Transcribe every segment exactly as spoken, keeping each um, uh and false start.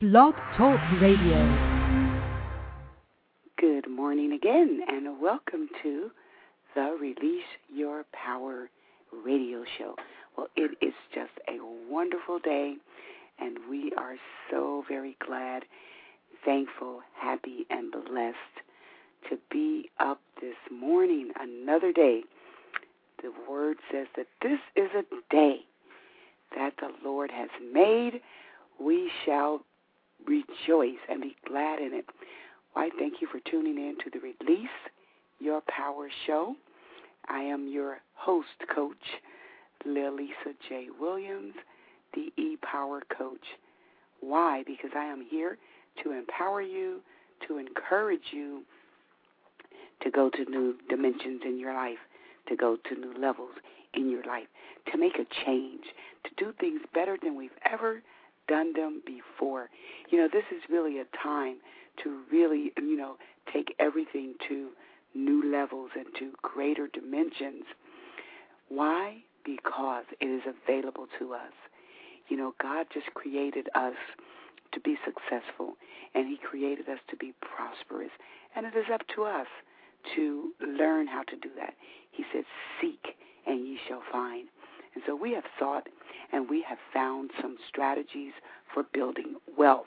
Blog Talk Radio. Good morning again, and welcome to the Release Your Power radio show. Well, it is just a wonderful day, and we are so very glad, thankful, happy, and blessed to be up this morning, another day. The Word says that this is a day that the Lord has made. We shall rejoice and be glad in it. Why, thank you for tuning in to the Release Your Power show. I am your host, Coach Lilisa J. Williams, the E-Power Coach. Why? Because I am here to empower you, to encourage you to go to new dimensions in your life, to go to new levels in your life, to make a change, to do things better than we've ever done them before. You know, this is really a time to really, you know, take everything to new levels and to greater dimensions. Why? Because it is available to us. You know, God just created us to be successful, and He created us to be prosperous, and it is up to us to learn how to do that. He said, seek and ye shall find. And so we have sought and we have found some strategies for building wealth.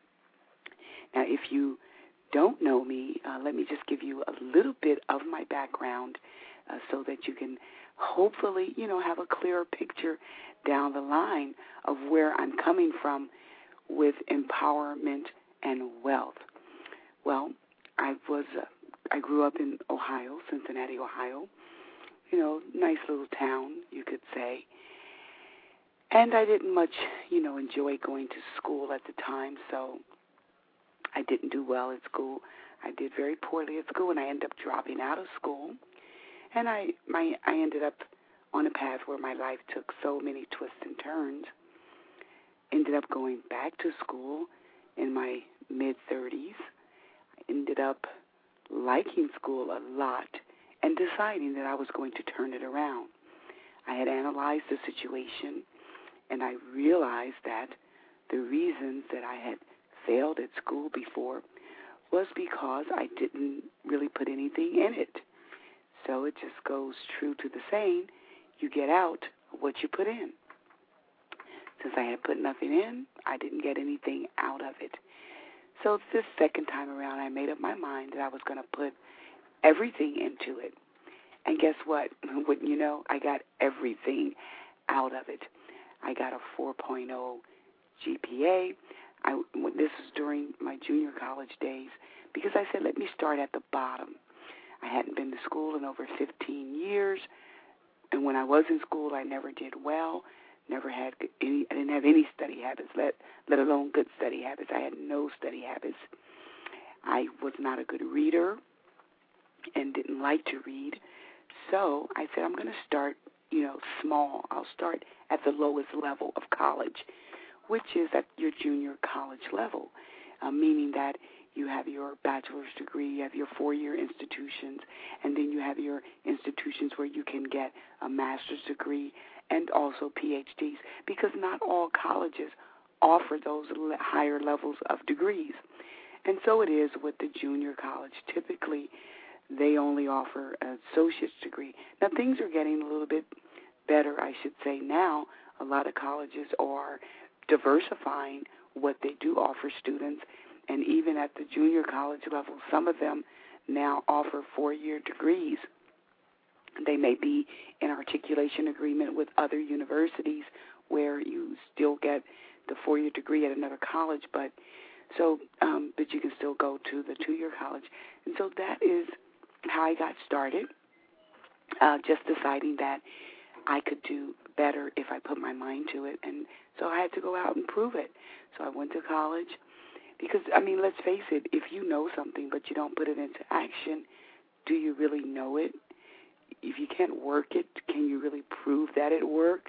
Now, if you don't know me, uh, let me just give you a little bit of my background uh, so that you can hopefully, you know, have a clearer picture down the line of where I'm coming from with empowerment and wealth. Well, I was, uh, I grew up in Ohio, Cincinnati, Ohio. You know, nice little town, you could say. And I didn't much, you know, enjoy going to school at the time, so I didn't do well at school. I did very poorly at school, and I ended up dropping out of school. And I, my, I ended up on a path where my life took so many twists and turns. Ended up going back to school in my mid-thirties. I ended up liking school a lot and deciding that I was going to turn it around. I had analyzed the situation, and I realized that the reasons that I had failed at school before was because I didn't really put anything in it. So it just goes true to the saying, you get out what you put in. Since I had put nothing in, I didn't get anything out of it. So this second time around, I made up my mind that I was going to put everything into it. And guess what? Wouldn't you know, I got everything out of it. I got a four point oh G P A. I, this was during my junior college days because I said, let me start at the bottom. I hadn't been to school in over fifteen years, and when I was in school, I never did well. Never had any. I didn't have any study habits, let let alone good study habits. I had no study habits. I was not a good reader and didn't like to read. So I said, I'm going to start, you know, small. I'll start at the lowest level of college, which is at your junior college level, uh, meaning that you have your bachelor's degree, you have your four-year institutions, and then you have your institutions where you can get a master's degree and also P H Ds, because not all colleges offer those higher levels of degrees. And so it is with the junior college. Typically, they only offer an associate's degree. Now, things are getting a little bit better, I should say, now. A lot of colleges are diversifying what they do offer students, and even at the junior college level, some of them now offer four-year degrees. They may be in articulation agreement with other universities where you still get the four-year degree at another college, but so um, but you can still go to the two-year college. And so that is how I got started, uh, just deciding that I could do better if I put my mind to it. And so I had to go out and prove it. So I went to college because, I mean, let's face it, if you know something but you don't put it into action, do you really know it? If you can't work it, can you really prove that it works?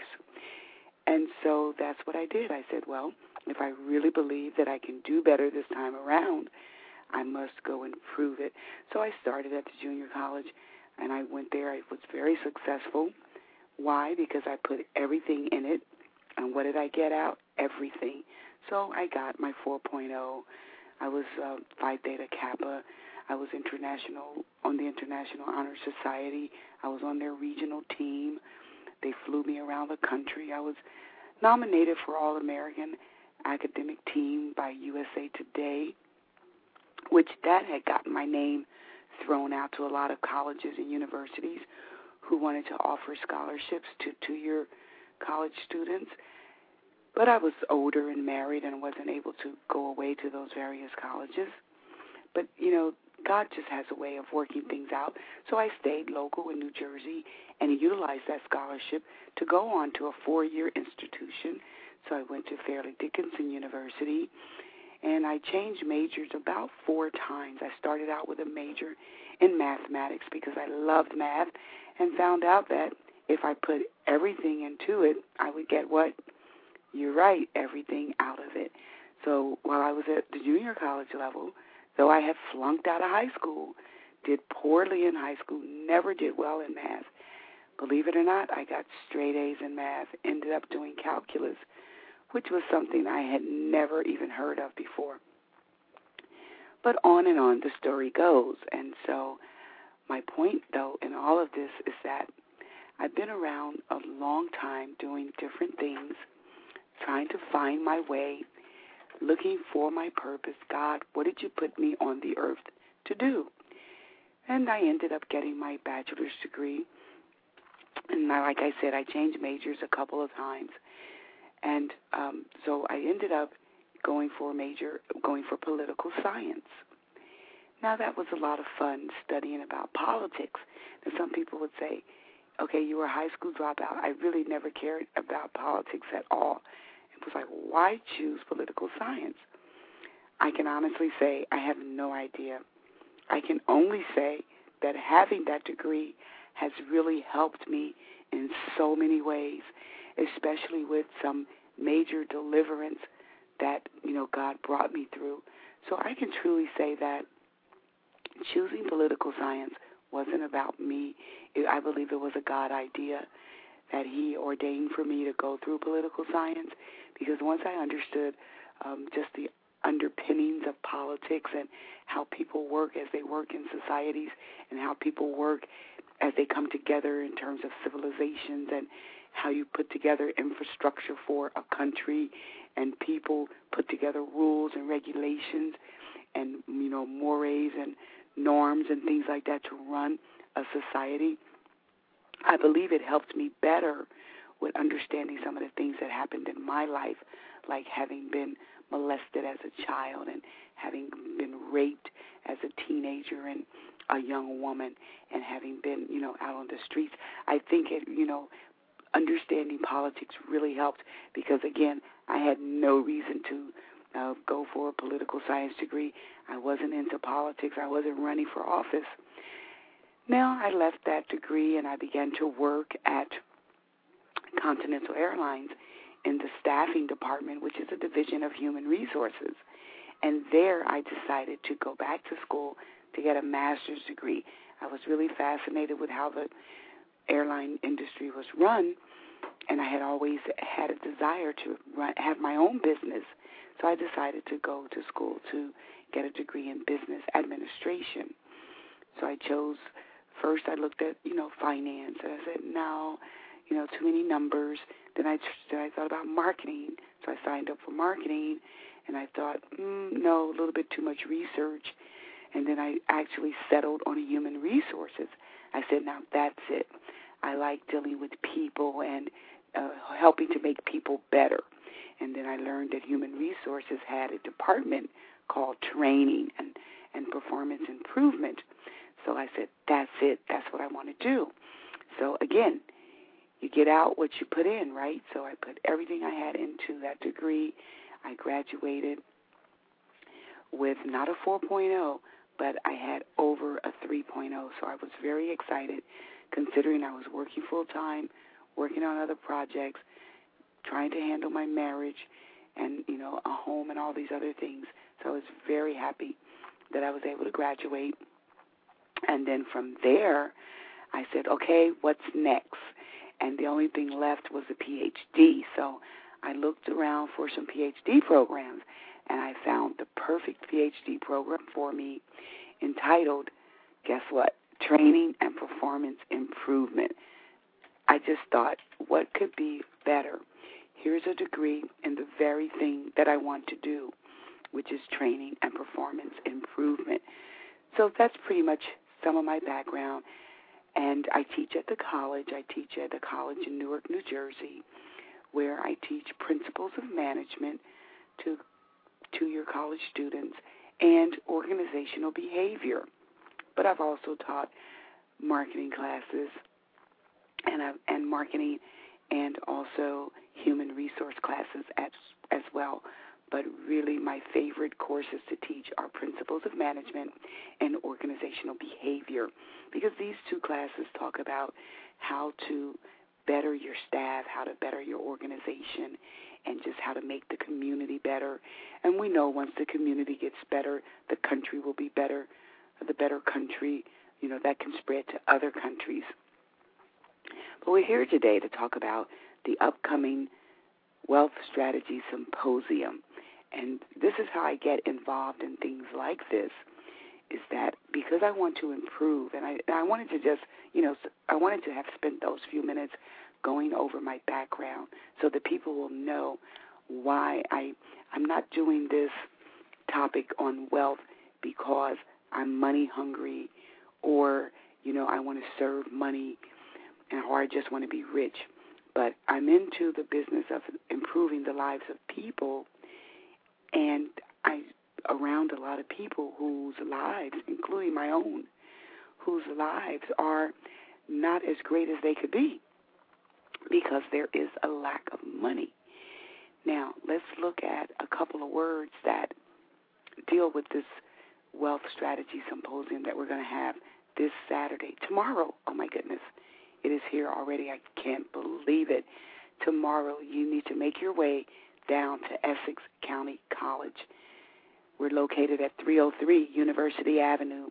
And so that's what I did. I said, well, if I really believe that I can do better this time around, I must go and prove it. So I started at the junior college, and I went there. I was very successful. Why? Because I put everything in it. And what did I get out? Everything. So I got my four point oh. I was uh, Phi Theta Kappa. I was international on the International Honor Society. I was on their regional team. They flew me around the country. I was nominated for All-American Academic Team by U S A Today, which that had gotten my name thrown out to a lot of colleges and universities who wanted to offer scholarships to two-year college students. But I was older and married and wasn't able to go away to those various colleges. But, you know, God just has a way of working things out. So I stayed local in New Jersey and utilized that scholarship to go on to a four-year institution. So I went to Fairleigh Dickinson University, and I changed majors about four times. I started out with a major in mathematics because I loved math and found out that if I put everything into it, I would get what? You're right, everything out of it. So while I was at the junior college level, though I had flunked out of high school, did poorly in high school, never did well in math. Believe it or not, I got straight A's in math, ended up doing calculus, which was something I had never even heard of before. But on and on the story goes. And so my point, though, in all of this is that I've been around a long time doing different things, trying to find my way, looking for my purpose. God, what did you put me on the earth to do? And I ended up getting my bachelor's degree. And I, like I said, I changed majors a couple of times. And um, so I ended up going for a major, going for political science. Now, that was a lot of fun studying about politics. And some people would say, okay, you were a high school dropout. I really never cared about politics at all. It was like, why choose political science? I can honestly say I have no idea. I can only say that having that degree has really helped me in so many ways, especially with some major deliverance that, you know, God brought me through. So I can truly say that choosing political science wasn't about me. I believe it was a God idea that he ordained for me to go through political science, because once I understood um, just the underpinnings of politics and how people work as they work in societies and how people work as they come together in terms of civilizations and how you put together infrastructure for a country and people put together rules and regulations and, you know, mores and norms and things like that to run a society. I believe it helped me better with understanding some of the things that happened in my life, like having been molested as a child and having been raped as a teenager and a young woman and having been, you know, out on the streets. I think it, you know, understanding politics really helped because, again, I had no reason to uh, go for a political science degree. I wasn't into politics. I wasn't running for office. Now I left that degree and I began to work at Continental Airlines in the staffing department, which is a division of human resources. And there I decided to go back to school to get a master's degree. I was really fascinated with how the airline industry was run, and I had always had a desire to run, have my own business. So I decided to go to school to get a degree in business administration. So I chose, first I looked at, you know, finance, and I said, no, you know, too many numbers. Then I, then I thought about marketing, so I signed up for marketing, and I thought, mm, no, a little bit too much research. And then I actually settled on human resources. I said, now that's it. I like dealing with people and uh, helping to make people better. And then I learned that human resources had a department called training and, and performance improvement. So I said, that's it. That's what I want to do. So, again, you get out what you put in, right? So I put everything I had into that degree. I graduated with not a four point oh, but I had over a three point oh. So I was very excited, considering I was working full-time, working on other projects, trying to handle my marriage and, you know, a home and all these other things. So I was very happy that I was able to graduate. And then from there, I said, okay, what's next? And the only thing left was a P H D. So I looked around for some P H D programs, and I found the perfect P H D program for me entitled, guess what, Training and Performance Improvement. I just thought, what could be better? Here's a degree in the very thing that I want to do, which is training and performance improvement. So that's pretty much some of my background. And I teach at the college. I teach at a college in Newark, New Jersey, where I teach principles of management to to your college students and organizational behavior. But I've also taught marketing classes and I've, and marketing and also human resource classes as as well. But really my favorite courses to teach are principles of management and organizational behavior, because these two classes talk about how to better your staff, how to better your organization, and just how to make the community better. And we know once the community gets better, the country will be better. The better country, you know, that can spread to other countries. But we're here today to talk about the upcoming Wealth Strategy Symposium. And this is how I get involved in things like this, is that because I want to improve, and I, I wanted to just, you know, I wanted to have spent those few minutes going over my background so that people will know why I, I'm not doing this topic on wealth because I'm money hungry or, you know, I want to serve money or I just want to be rich. But I'm into the business of improving the lives of people, and I around a lot of people whose lives, including my own, whose lives are not as great as they could be because there is a lack of money. Now, let's look at a couple of words that deal with this Wealth Strategy Symposium that we're going to have this Saturday. Tomorrow, oh my goodness, it is here already. I can't believe it. Tomorrow, you need to make your way down to Essex County College. We're located at three oh three University Avenue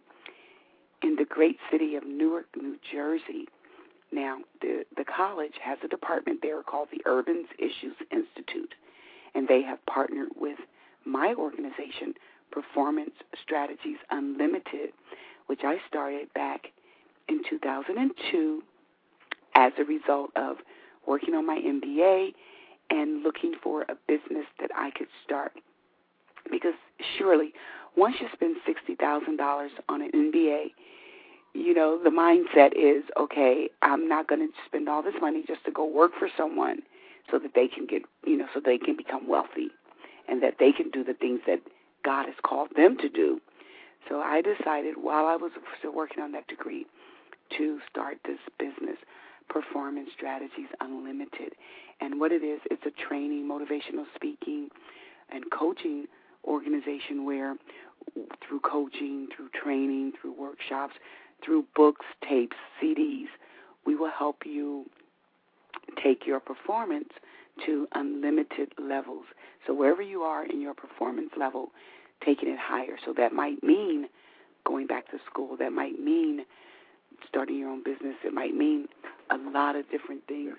in the great city of Newark, New Jersey. Now, the, the college has a department there called the Urban Issues Institute, and they have partnered with my organization, Performance Strategies Unlimited, which I started back in two thousand two as a result of working on my M B A and looking for a business that I could start. Because surely, once you spend sixty thousand dollars on an M B A, you know, the mindset is, okay, I'm not going to spend all this money just to go work for someone so that they can get, you know, so they can become wealthy and that they can do the things that God has called them to do. So I decided while I was still working on that degree to start this business, Performance Strategies Unlimited. And what it is, it's a training, motivational speaking, and coaching organization where through coaching, through training, through workshops, through books, tapes, C Ds, we will help you take your performance to unlimited levels. So wherever you are in your performance level, taking it higher. So that might mean going back to school. That might mean starting your own business. It might mean a lot of different things.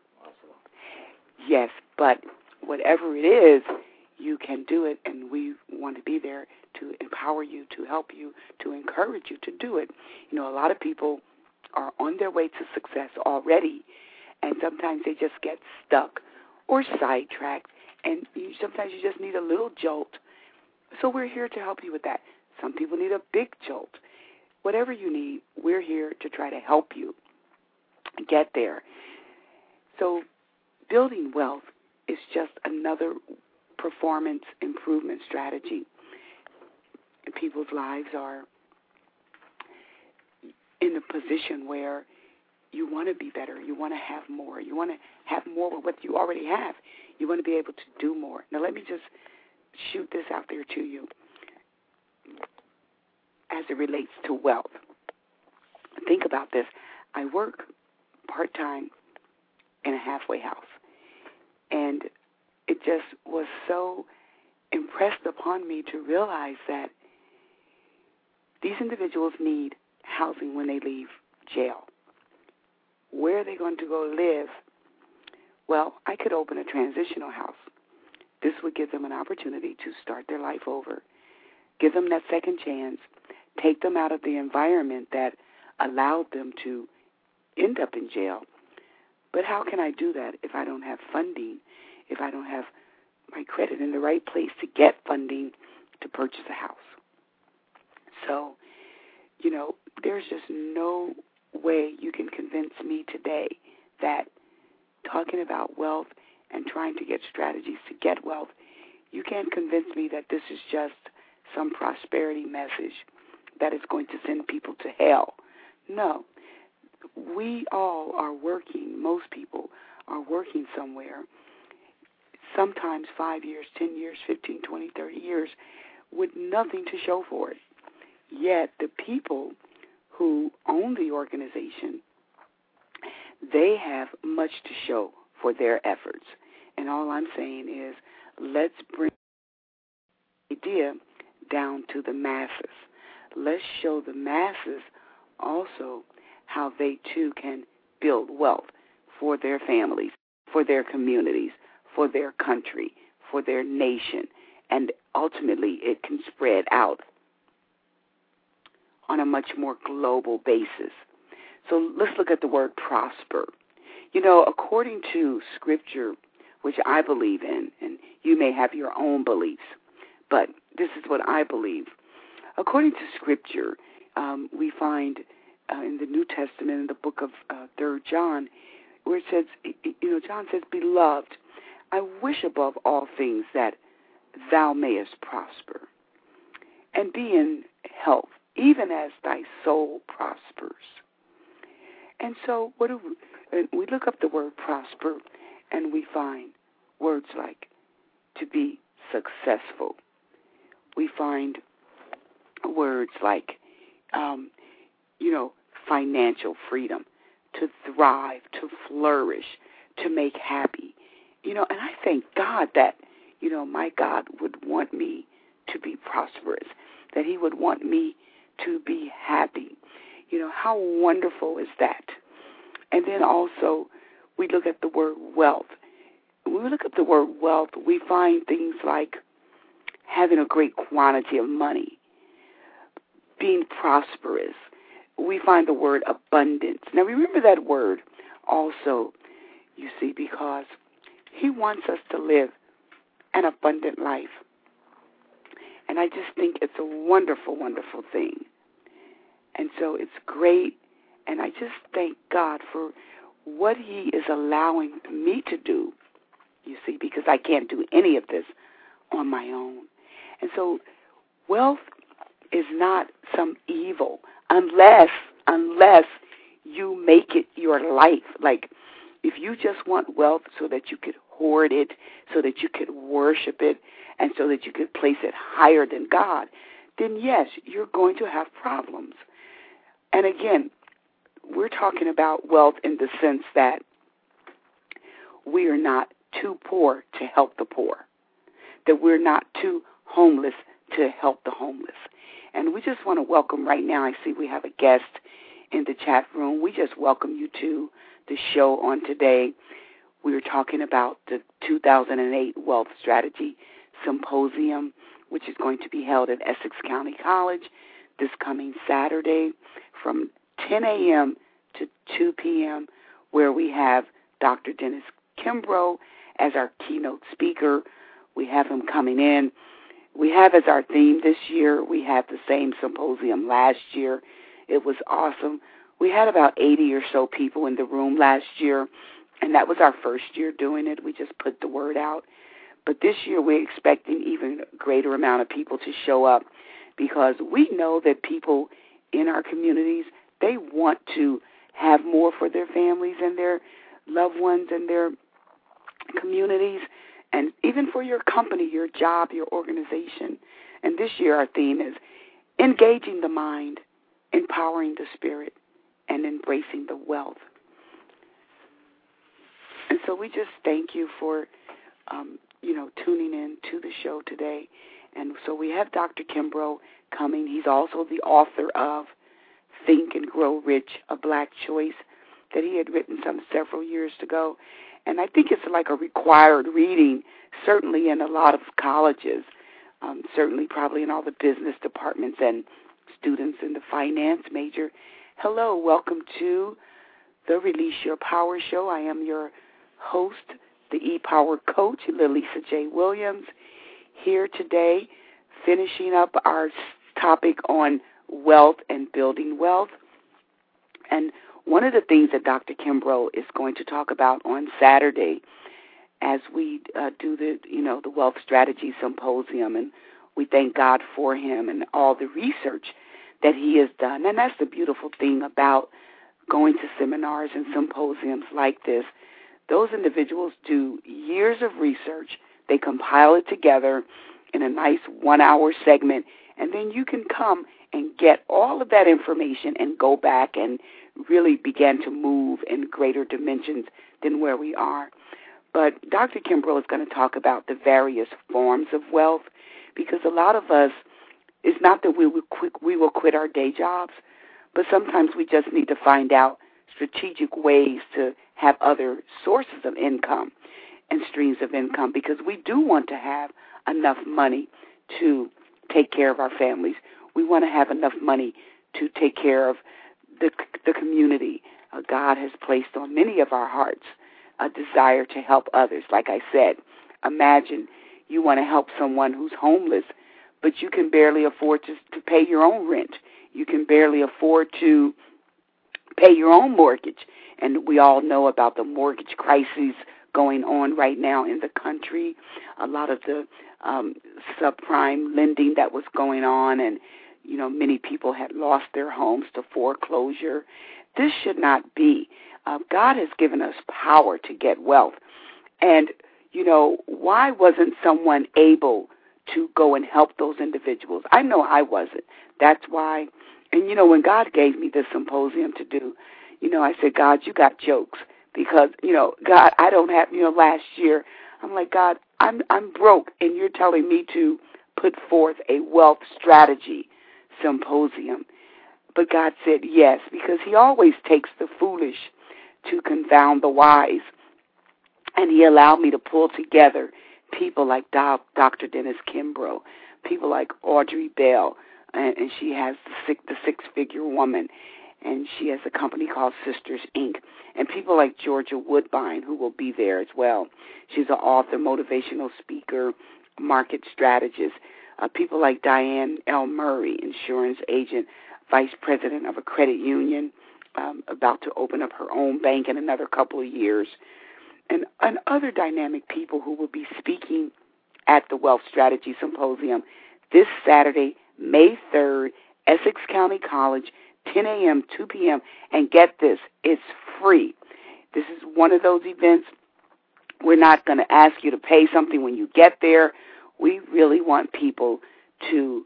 Yes, but whatever it is, you can do it, and we want to be there to empower you, to help you, to encourage you to do it. You know, a lot of people are on their way to success already, and sometimes they just get stuck or sidetracked, and you, sometimes you just need a little jolt. So we're here to help you with that. Some people need a big jolt. Whatever you need, we're here to try to help you get there. So building wealth is just another performance improvement strategy. People's lives are in a position where you want to be better. You want to have more. You want to have more with what you already have. You want to be able to do more. Now, let me just shoot this out there to you as it relates to wealth. Think about this. I work part-time in a halfway house, and it just was so impressed upon me to realize that these individuals need housing when they leave jail. Where are they going to go live Well, I could open a transitional house. This would give them an opportunity to start their life over, give them that second chance, take them out of the environment that allowed them to end up in jail. But how can I do that if I don't have funding, if I don't have my credit in the right place to get funding to purchase a house? So, you know, there's just no way you can convince me today that talking about wealth and trying to get strategies to get wealth, you can't convince me that this is just some prosperity message that is going to send people to hell. No. We all are working, most people are working somewhere, sometimes five years, ten years, fifteen, twenty, thirty years, with nothing to show for it. Yet the people who own the organization, they have much to show for their efforts. And all I'm saying is, let's bring the idea down to the masses. Let's show the masses also how they too can build wealth for their families, for their communities, for their country, for their nation, and ultimately it can spread out on a much more global basis. So let's look at the word prosper. You know, according to Scripture, which I believe in, and you may have your own beliefs, but this is what I believe. According to Scripture, um, we find uh, in the New Testament, in the book of uh, Third John, where it says, you know, John says, "Beloved, I wish above all things that thou mayest prosper and be in health, even as thy soul prospers." And so what do we, we look up the word prosper, and we find words like to be successful. We find words like, um, you know, financial freedom, to thrive, to flourish, to make happy. You know, and I thank God that, you know, my God would want me to be prosperous, that he would want me to be happy. You know, how wonderful is that? And then also we look at the word wealth. When we look at the word wealth, we find things like having a great quantity of money, being prosperous. We find the word abundance. Now remember that word also, you see, because he wants us to live an abundant life. And I just think it's a wonderful, wonderful thing. And so it's great, and I just thank God for what he is allowing me to do, you see, because I can't do any of this on my own. And so wealth is not some evil unless, unless you make it your life. Like, if you just want wealth so that you could hoard it, so that you could worship it, and so that you could place it higher than God, then yes, you're going to have problems. And again, we're talking about wealth in the sense that we are not too poor to help the poor, that we're not too homeless to help the homeless. And we just want to welcome right now, I see we have a guest in the chat room. We just welcome you to the show on today. We were talking about the two thousand eight Wealth Strategy Symposium, which is going to be held at Essex County College this coming Saturday from ten a.m. to two p.m., where we have Doctor Dennis Kimbrough as our keynote speaker. We have him coming in. We have as our theme this year, we had the same symposium last year. It was awesome. We had about eighty or so people in the room last year, and that was our first year doing it. We just put the word out. But this year we're expecting even a greater amount of people to show up, because we know that people in our communities, they want to have more for their families and their loved ones and their communities, and even for your company, your job, your organization. And this year our theme is engaging the mind, empowering the spirit, and embracing the wealth. And so we just thank you for, um, you know, tuning in to the show today. And so we have Doctor Kimbrough coming. He's also the author of Think and Grow Rich, A Black Choice, that he had written some several years ago. And I think it's like a required reading, certainly in a lot of colleges, um, certainly probably in all the business departments and students in the finance major. Hello, welcome to the Release Your Power Show. I am your host, the E-Power Coach, Lalisa J. Williams, here today finishing up our topic on wealth and building wealth. And one of the things that Doctor Kimbrough is going to talk about on Saturday as we uh, do the, you know, the Wealth Strategy Symposium, and we thank God for him and all the research that he has done. And that's the beautiful thing about going to seminars and symposiums like this. Those individuals do years of research. They compile it together in a nice one-hour segment, and then you can come and get all of that information and go back and really begin to move in greater dimensions than where we are. But Doctor Kimbrough is going to talk about the various forms of wealth, because a lot of us, it's not that we will quit, we will quit our day jobs, but sometimes we just need to find out strategic ways to have other sources of income and streams of income, because we do want to have enough money to take care of our families. We want to have enough money to take care of the, the community. Uh, God has placed on many of our hearts a desire to help others. Like I said, imagine you want to help someone who's homeless, but you can barely afford to, to pay your own rent. You can barely afford to pay your own mortgage. And we all know about the mortgage crises going on right now in the country, a lot of the um, subprime lending that was going on, and, you know, many people had lost their homes to foreclosure. This should not be. Uh, God has given us power to get wealth. And, you know, why wasn't someone able to go and help those individuals? I know I wasn't. That's why. And, you know, when God gave me this symposium to do, you know, I said, God, you got jokes. Because, you know, God, I don't have, you know, last year, I'm like, God, I'm I'm broke, and you're telling me to put forth a wealth strategy symposium. But God said yes, because he always takes the foolish to confound the wise. And he allowed me to pull together people like Doc, Doctor Dennis Kimbrough, people like Audrey Bell, and, and she has the, six, the six-figure woman, and she has a company called Sisters, Incorporated, and people like Georgia Woodbine, who will be there as well. She's an author, motivational speaker, market strategist. Uh, people like Diane L. Murray, insurance agent, vice president of a credit union, um, about to open up her own bank in another couple of years, and, and other dynamic people who will be speaking at the Wealth Strategy Symposium this Saturday, May third, Essex County College, ten a.m., two p.m., and get this, it's free. This is one of those events. We're not going to ask you to pay something when you get there. We really want people to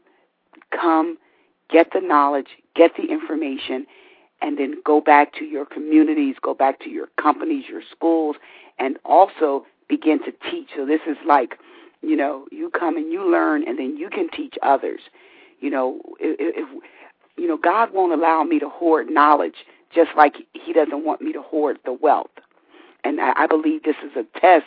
come, get the knowledge, get the information, and then go back to your communities, go back to your companies, your schools, and also begin to teach. So this is like, you know, you come and you learn, and then you can teach others. You know, if, if you know, God won't allow me to hoard knowledge, just like he doesn't want me to hoard the wealth. And I, I believe this is a test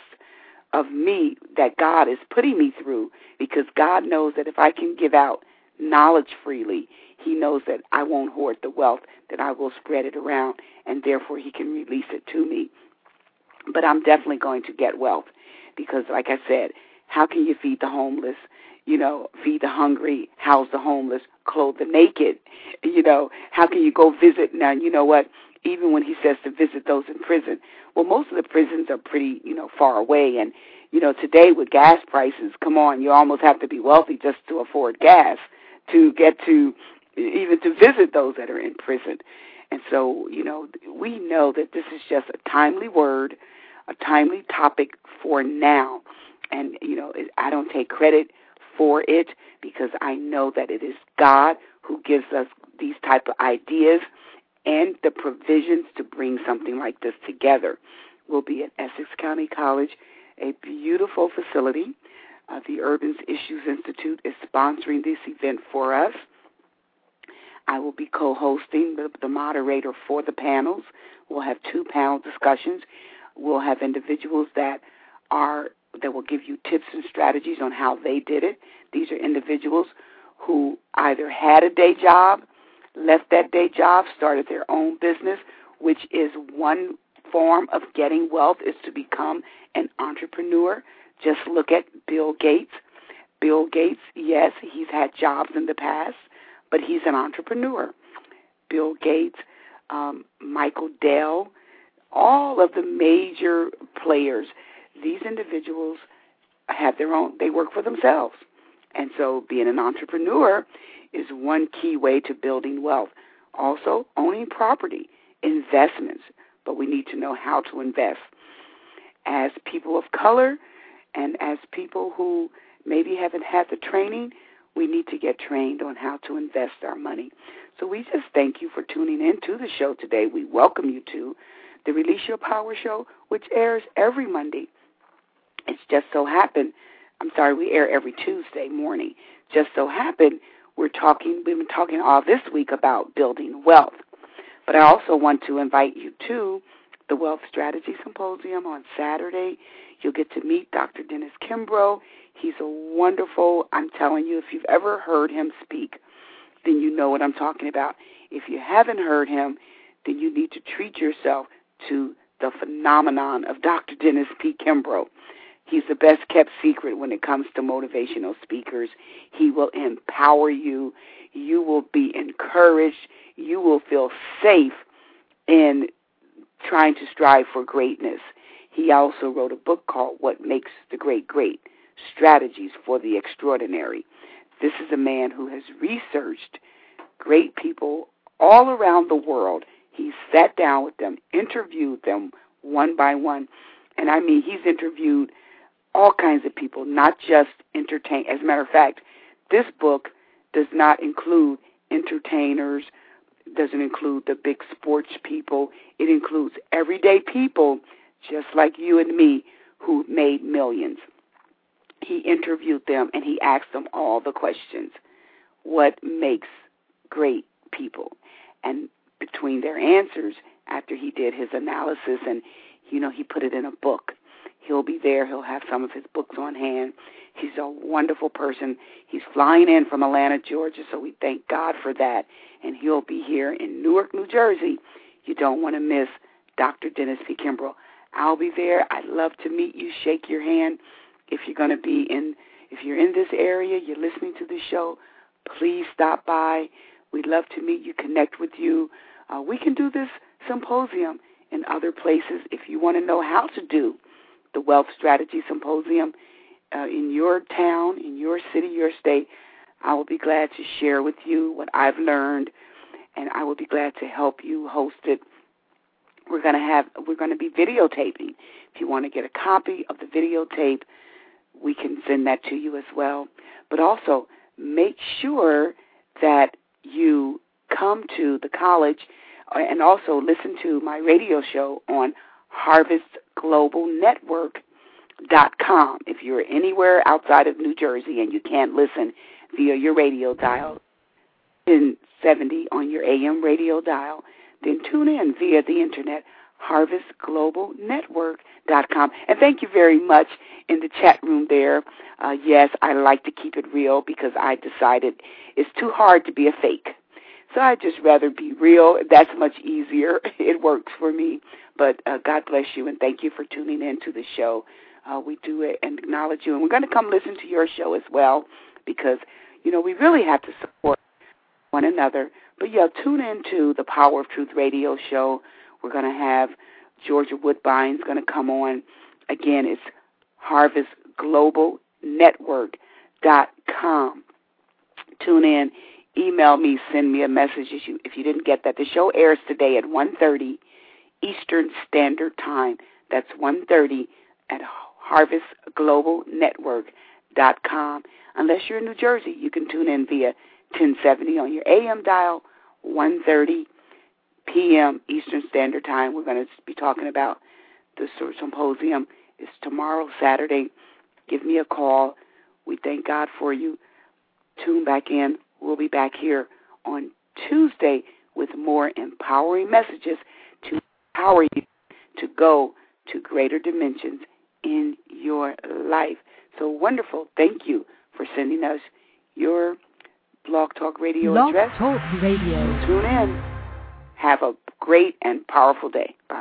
of me that God is putting me through, because God knows that if I can give out knowledge freely, he knows that I won't hoard the wealth, that I will spread it around, and therefore he can release it to me. But I'm definitely going to get wealth, because like I said, how can you feed the homeless? You know, feed the hungry, house the homeless, clothe the naked. You know, how can you go visit? Now, you know what? Even when he says to visit those in prison, well, most of the prisons are pretty, you know, far away. And, you know, today with gas prices, come on, you almost have to be wealthy just to afford gas to get to, even to visit those that are in prison. And so, you know, we know that this is just a timely word, a timely topic for now. And, you know, I don't take credit for it, because I know that it is God who gives us these type of ideas and the provisions to bring something like this together. We'll be at Essex County College, a beautiful facility. Uh, the Urban Issues Institute is sponsoring this event for us. I will be co-hosting, the, the moderator for the panels. We'll have two panel discussions. We'll have individuals that are that will give you tips and strategies on how they did it. These are individuals who either had a day job, left that day job, started their own business, which is one form of getting wealth, is to become an entrepreneur. Just look at Bill Gates. Bill Gates, yes, he's had jobs in the past, but he's an entrepreneur. Bill Gates, um, Michael Dell, all of the major players, these individuals have their own, they work for themselves. And so being an entrepreneur is one key way to building wealth. Also, owning property, investments, but we need to know how to invest. As people of color and as people who maybe haven't had the training, we need to get trained on how to invest our money. So we just thank you for tuning in to the show today. We welcome you to the Release Your Power Show, which airs every Monday. It's just so happened, I'm sorry, we air every Tuesday morning. Just so happened, we're talking, we've been talking all this week about building wealth. But I also want to invite you to the Wealth Strategy Symposium on Saturday. You'll get to meet Doctor Dennis Kimbrough. He's a wonderful, I'm telling you, if you've ever heard him speak, then you know what I'm talking about. If you haven't heard him, then you need to treat yourself to the phenomenon of Doctor Dennis P. Kimbrough. He's the best-kept secret when it comes to motivational speakers. He will empower you. You will be encouraged. You will feel safe in trying to strive for greatness. He also wrote a book called What Makes the Great Great, Strategies for the Extraordinary. This is a man who has researched great people all around the world. He sat down with them, interviewed them one by one. And I mean, he's interviewed all kinds of people, not just entertain. As a matter of fact, this book does not include entertainers, doesn't include the big sports people. It includes everyday people just like you and me who made millions. He interviewed them and he asked them all the questions. What makes great people? And between their answers, after he did his analysis and, you know, he put it in a book. He'll be there. He'll have some of his books on hand. He's a wonderful person. He's flying in from Atlanta, Georgia, so we thank God for that. And he'll be here in Newark, New Jersey. You don't want to miss Doctor Dennis P. Kimbrough. I'll be there. I'd love to meet you, shake your hand. If you're going to be in, if you're in this area, you're listening to the show, please stop by. We'd love to meet you, connect with you. Uh, we can do this symposium in other places if you want to know how to do the Wealth Strategy Symposium uh, in your town, in your city, your state. I will be glad to share with you what I've learned, and I will be glad to help you host it. We're going to have, we're going to be videotaping. If you want to get a copy of the videotape, we can send that to you as well. But also, make sure that you come to the college and also listen to my radio show on Harvest Global Network dot com. If you're anywhere outside of New Jersey and you can't listen via your radio dial, ten seventy on your A M radio dial, then tune in via the internet, Harvest Global Network dot com. And thank you very much in the chat room there. Uh, yes, I like to keep it real because I decided it's too hard to be a fake. So I'd just rather be real. That's much easier. It works for me. But uh, God bless you, and thank you for tuning in to the show. Uh, we do it and acknowledge you. And we're going to come listen to your show as well because, you know, we really have to support one another. But, yeah, tune in to the Power of Truth radio show. We're going to have Georgia Woodbine's going to come on. Again, it's Harvest Global Network dot com. Tune in. Email me, send me a message if you, if you didn't get that. The show airs today at one thirty Eastern Standard Time. That's one thirty at Harvest Global Network dot com. Unless you're in New Jersey, you can tune in via ten seventy on your A M dial, one thirty p.m. Eastern Standard Time. We're going to be talking about the symposium. It's tomorrow, Saturday. Give me a call. We thank God for you. Tune back in. We'll be back here on Tuesday with more empowering messages to empower you to go to greater dimensions in your life. So wonderful. Thank you for sending us your Blog Talk Radio Blog address. Talk Radio. Tune in. Have a great and powerful day. Bye.